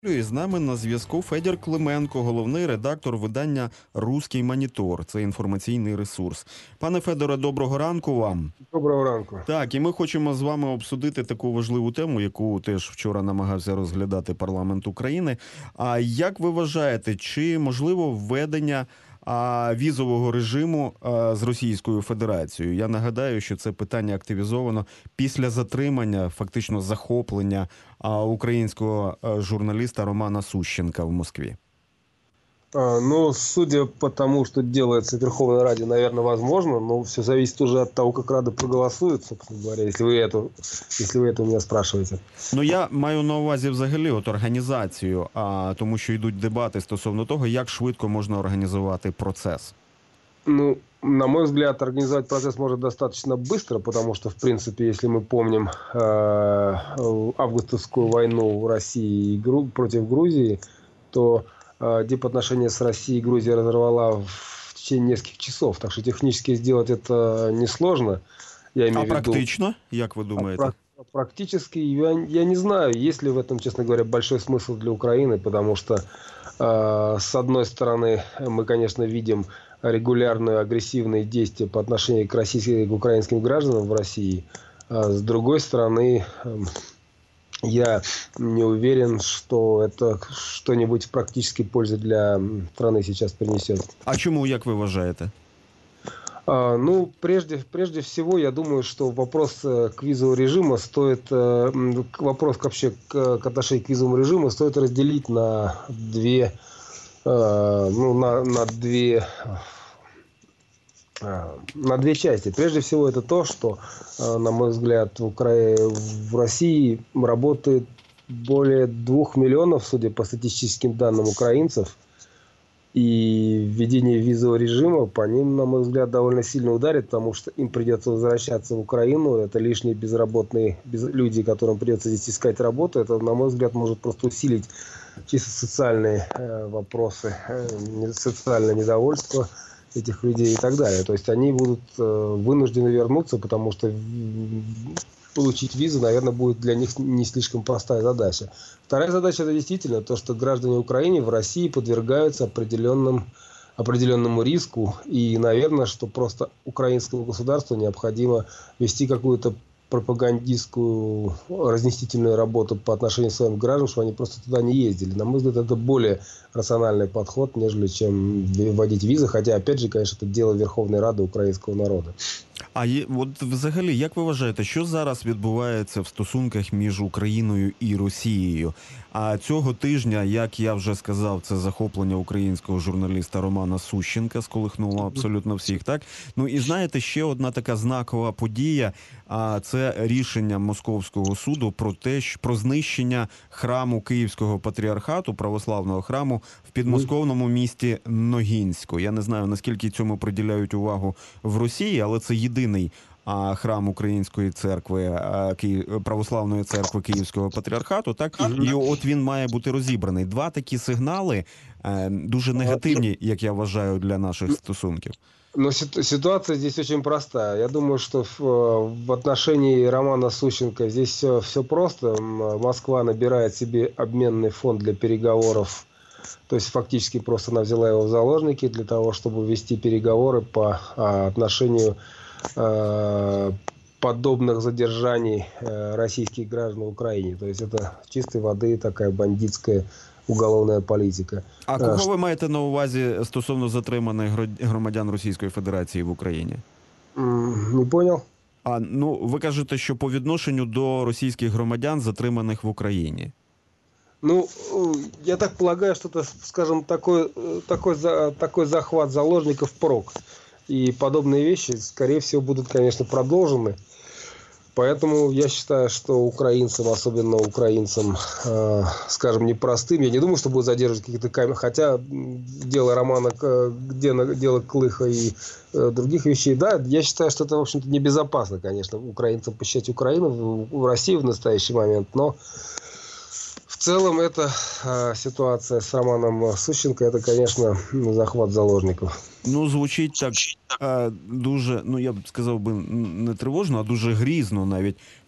І з нами на зв'язку Федір Клименко, головний редактор видання «Руський монітор». Це інформаційний ресурс. Пане Федоре, доброго ранку вам. Доброго ранку. Так, і ми хочемо з вами обсудити таку важливу тему, яку теж вчора намагався розглядати парламент України. А як ви вважаєте, чи можливо введення візового режиму з Російською Федерацією? Я нагадаю, що це питання активізовано після затримання, фактично захоплення українського журналіста Романа Сущенка в Москве. Ну, судя по тому, что делается в Верховной Раде, наверное, возможно, но все зависит уже от того, как Рада проголосует, собственно говоря, если вы это у меня спрашиваете. Ну, я маю на увазі взагалі організацію, тому що йдуть дебати стосовно того, як швидко можна організувати процес. Ну, на мой взгляд, организовать процесс может достаточно быстро, потому что, в принципе, если мы помним августовскую войну России против Грузии, то дипотношения с Россией Грузия разорвала в течение нескольких часов. Так что технически сделать это несложно. Я имею в виду... практично, як вы думаете? Практически, я не знаю, есть ли в этом, честно говоря, большой смысл для Украины, потому что, с одной стороны, мы, конечно, видим регулярные агрессивные действия по отношению к украинским гражданам в России, а с другой стороны, я не уверен, что это что-нибудь в практической пользе для страны сейчас принесет. А чему, як ви вважаєте? Ну, прежде всего, я думаю, что вопрос к визовому режиму вопрос вообще к отношению к визовому режиму стоит разделить на две части. Прежде всего, это то, что, на мой взгляд, в России работает более 2 миллионов, судя по статистическим данным, украинцев. И введение визового режима по ним, на мой взгляд, довольно сильно ударит, потому что им придется возвращаться в Украину. Это лишние безработные люди, которым придется здесь искать работу. Это, на мой взгляд, может просто усилить чисто социальные вопросы, социальное недовольство этих людей и так далее. То есть они будут вынуждены вернуться, потому что получить визу, наверное, будет для них не слишком простая задача. Вторая задача – это действительно то, что граждане Украины в России подвергаются определенному риску. И, наверное, что просто украинскому государству необходимо вести какую-то пропагандистскую разъяснительную работу по отношению к своим гражданам, что они просто туда не ездили. На мой взгляд, это более рациональный подход, нежели чем вводить визы. Хотя, опять же, конечно, это дело Верховной Рады украинского народа. От взагалі, як ви вважаєте, що зараз відбувається в стосунках між Україною і Росією? А цього тижня, як я вже сказав, це захоплення українського журналіста Романа Сущенка сколихнуло абсолютно всіх, так? Ну і знаєте, ще одна така знакова подія, це рішення Московського суду про знищення храму Київського патріархату, православного храму в підмосковному місті Ногінську. Я не знаю, наскільки цьому приділяють увагу в Росії, але це єдиний храм Української церкви, православної церкви Київського патріархату, так? І от він має бути розібраний. Два такі сигнали, дуже негативні, як я вважаю, для наших стосунків. Но ситуация здесь очень простая. Я думаю, что в отношении Романа Сущенко здесь все просто. Москва набирает себе обменный фонд для переговоров. То есть фактически просто она взяла его в заложники для того, чтобы вести переговоры по отношению подобных задержаний российских граждан в Украине. То есть это чистой воды такая бандитская уголовная політика. А кого ви маєте на увазі стосовно затриманих громадян Російської Федерації в Україні? Не понял. Ну, ви кажете, що по відношенню до російських громадян, затриманих в Україні. Ну, я так полагаю, что это, скажем, такой захват заложников прок. И подобные вещи, скорее всего, будут, конечно, продолжены. Поэтому я считаю, что украинцам, особенно украинцам, скажем, непростым, я не думаю, что будут задерживать какие-то камеры, хотя дело Романа, дело Клыха и других вещей, да, я считаю, что это, в общем-то, небезопасно, конечно, украинцам посещать Украину в России в настоящий момент, но в целом эта ситуация с Романом Сущенко, это, конечно, захват заложников. Ну, звучить так дуже, ну я б сказав би не тривожно, а дуже грізно навіть.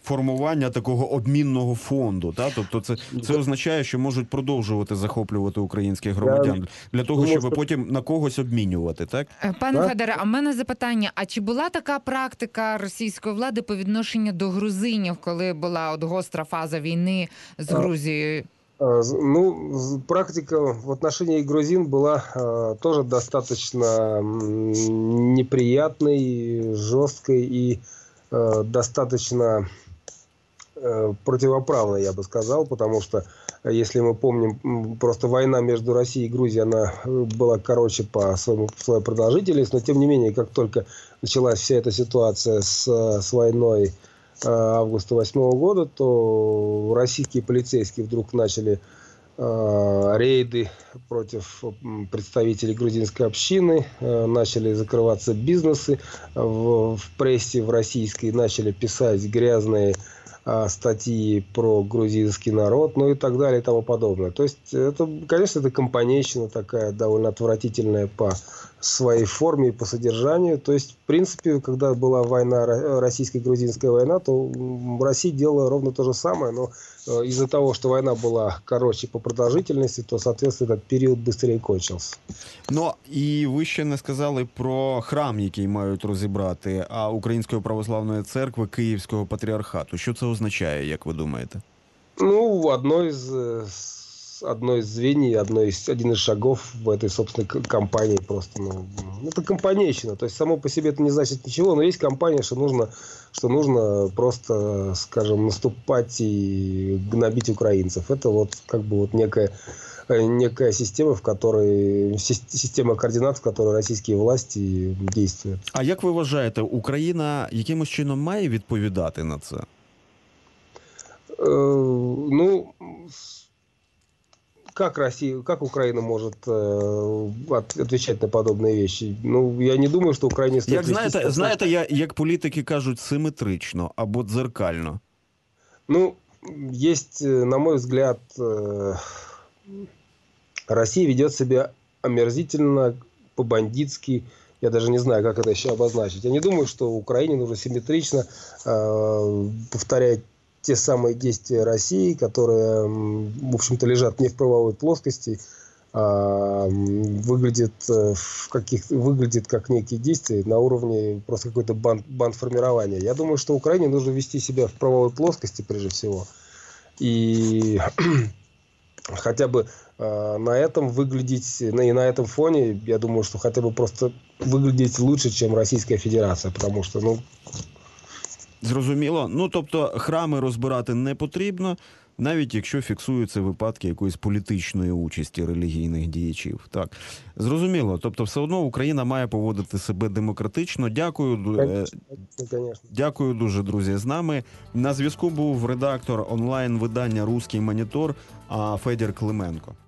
формування такого обмінного фонду. Та? Тобто це означає, що можуть продовжувати захоплювати українських громадян для того, щоб потім на когось обмінювати, так? Пане Федоре, а в мене запитання, а чи була така практика російської влади по відношенню до грузинів, коли була от гостра фаза війни з Грузією? Ну, практика в отношении грузин была тоже достаточно неприятной, жесткой и достаточно противоправной, я бы сказал, потому что, если мы помним, просто война между Россией и Грузией, она была короче по своей продолжительности, но тем не менее, как только началась вся эта ситуация с войной августа 2008 года, то российские полицейские вдруг начали рейды против представителей грузинской общины, начали закрываться бизнесы в прессе, в российской, начали писать грязные статьи про грузинский народ, ну и так далее и тому подобное. То есть, это, конечно, это компанейщина такая довольно отвратительная по своей форме и по содержанию. То есть, в принципе, когда была война, российско-грузинская война, то Россия делала ровно то же самое, но из-за того, что война была короче по продолжительности, то, соответственно, этот период быстрее кончился. Ну, і ви ще не сказали про храм, який мають розібрати, а Української православної церкви Київського патріархату. Що це означає, як ви думаєте? Ну, одно из звеньев, один из шагов в этой, собственно, кампании просто, это компанейщина. То есть, само по себе это не значит ничего, но есть компания, что нужно просто, скажем, наступать и гнобить украинцев. Это вот как бы вот некая система, система координат, в которой российские власти действуют. А як ви вважаєте, Україна якимось чином має відповідати на це? Ну, как Украина может отвечать на подобные вещи? Ну, я не думаю, что Украине стоит... Знаєте, як політики кажуть, симетрично або дзеркально. Ну, есть, на мой взгляд, Россия ведет себя омерзительно, по-бандитски. Я даже не знаю, как это еще обозначить. Я не думаю, что Украине нужно симметрично повторять те самые действия России, которые, в общем-то, лежат не в правовой плоскости, а выглядит как некие действия на уровне просто какой-то бандформирования. Я думаю, что Украине нужно вести себя в правовой плоскости прежде всего. И хотя бы на этом выглядеть, и на этом фоне, я думаю, что хотя бы просто выглядеть лучше, чем Российская Федерация, потому что, Зрозуміло. Ну, тобто, храми розбирати не потрібно, навіть якщо фіксуються випадки якоїсь політичної участі релігійних діячів. Так. Зрозуміло. Тобто, все одно Україна має поводити себе демократично. Дякую. Дякую дуже, друзі, з нами. На зв'язку був редактор онлайн-видання «Руський монітор» Федір Клименко.